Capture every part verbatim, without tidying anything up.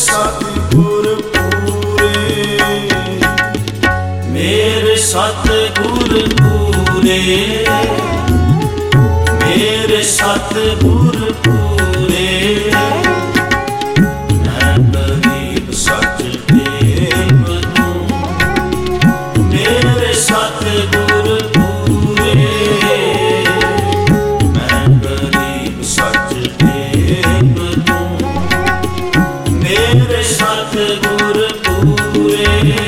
सतगुर पूरे, मेरे सतगुर पूरे, मेरे सतगुर पूरे। मैं गरीब सच देव दूं, मेरे सतगुर पूरे, मैं गरीब सच देव दूं, मेरे सतगुर पूरे।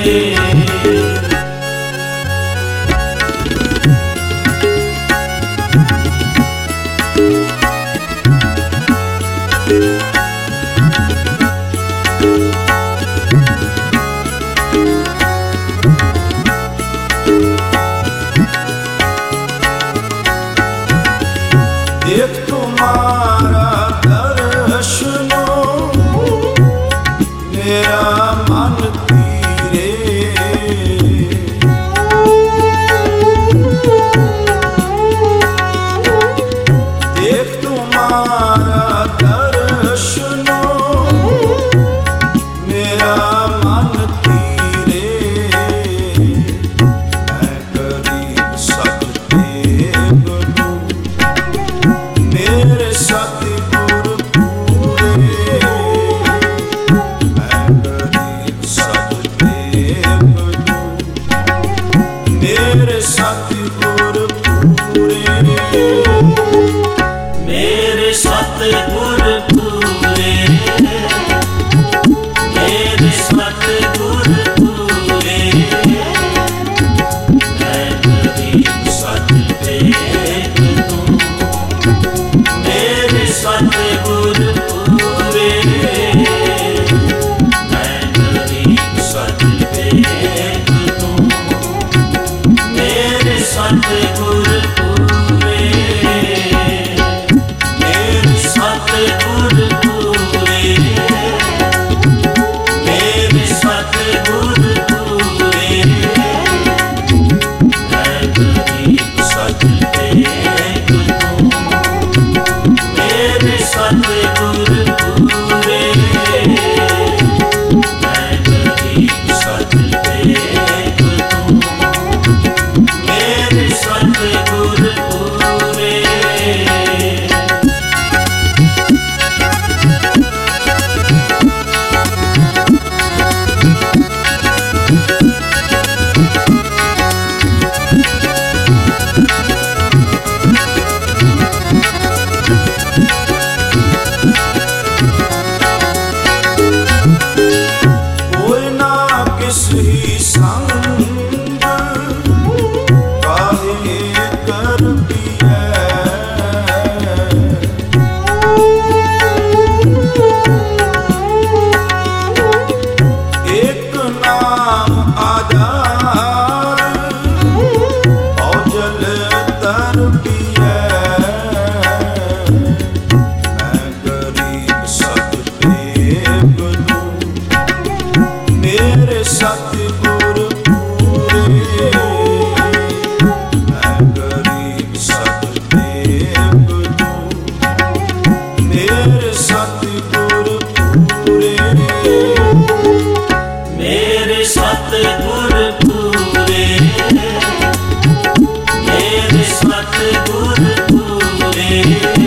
देख तुम्हारा दर्शनो, मेरा मन तीरे। देख तुम्हारा दर्शनो, मेरा मन तीरे। मैं गरीब सच देव दूं, मेरे सतगुर पूरे। मैं गरीब सच देव दूं, मेरे सतगुर पूरे। मेरे सतगुर पूरे, मेरे सतगुर पूरे। मैं गरीब सच देव दूं, मेरे सतगुर पूरे। मैं गरीब सच देव दूं, मेरे सतगुर पूरे। मेरे सतगुर पूरे, मेरे सतगुर पूरे। मैं गरीब सच देव दूं, मेरे सतगुर पूरे। मैं गरीब सच देव दूं, मेरे सतगुर पूरे। कोई ना किसी संग काहे कर पिए। एक नाम आधार औजल तर पिए। मैं गरीब सच देव दूं, मेरे सतगुर पूरे। मैं गरीब सच देव दूं, मेरे सतगुर पूरे। मेरे सतगुर पूरे, मेरे सतगुर पूरे।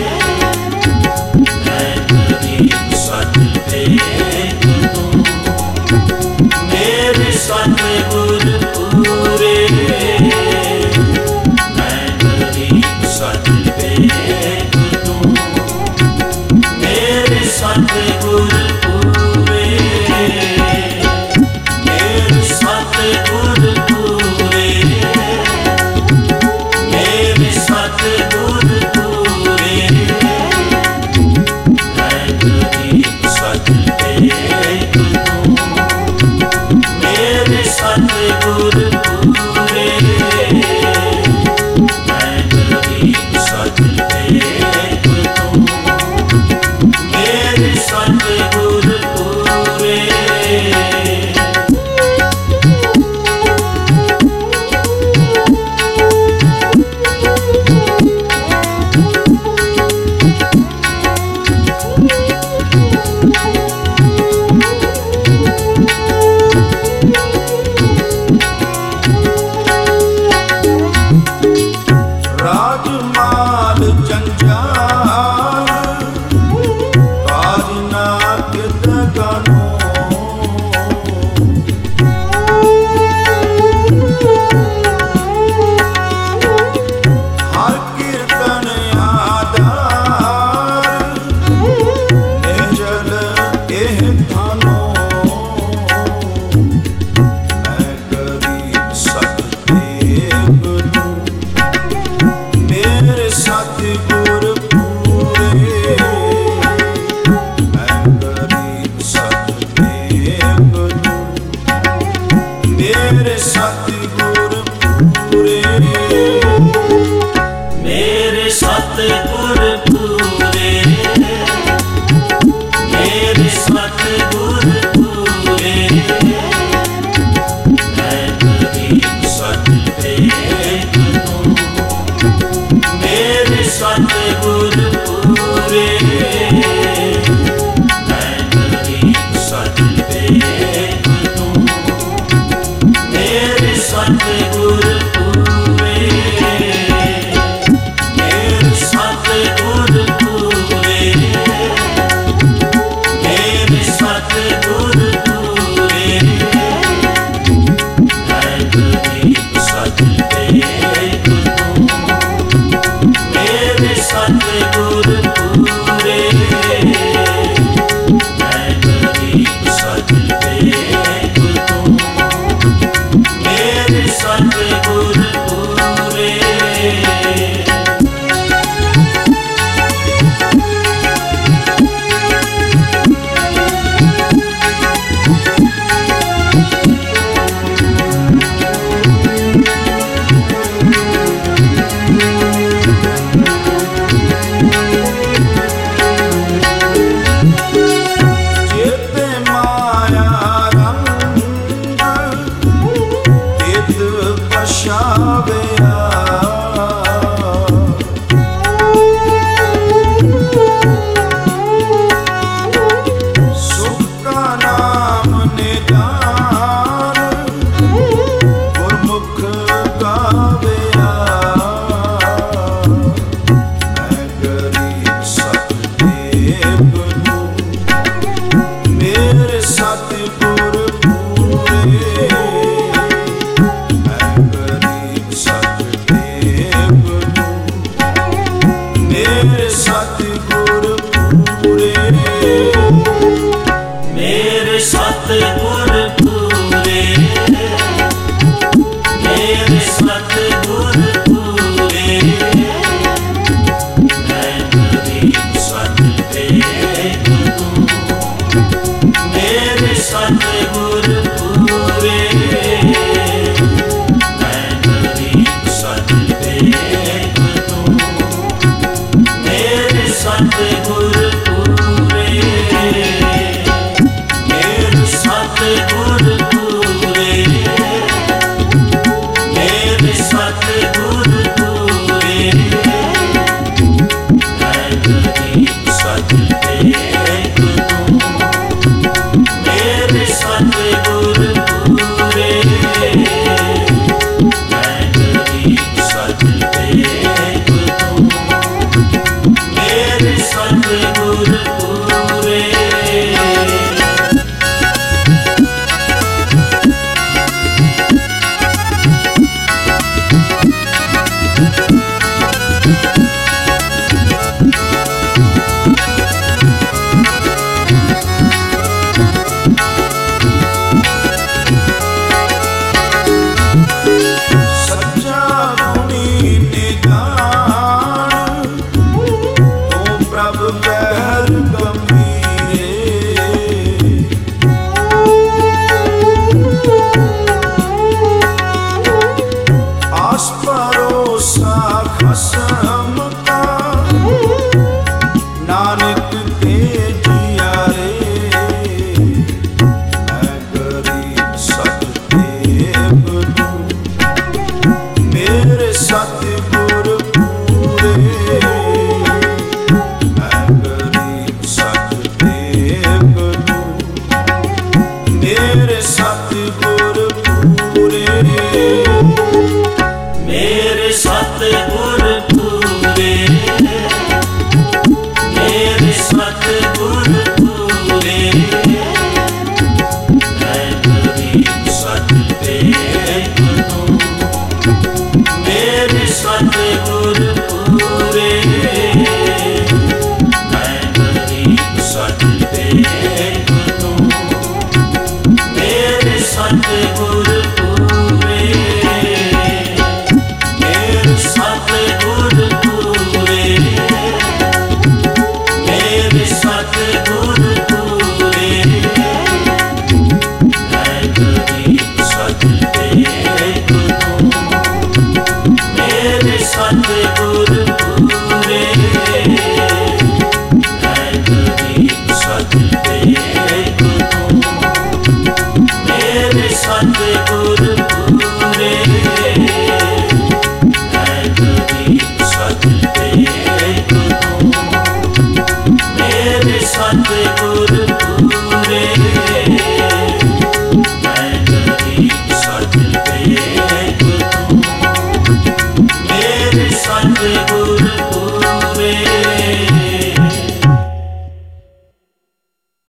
मैं गरीब सच देव दूं, मेरे सतगुर पूरे। मैं गरीब सच देव दूं, मेरे सतगुर पूरे। मेरे सतगुर पूरे, मेरे सतगुर पूरे। मैं गरीब सच देव दूं, मेरे सतगुर पूरे। मैं गरीब सच देव दूं, मेरे सतगुर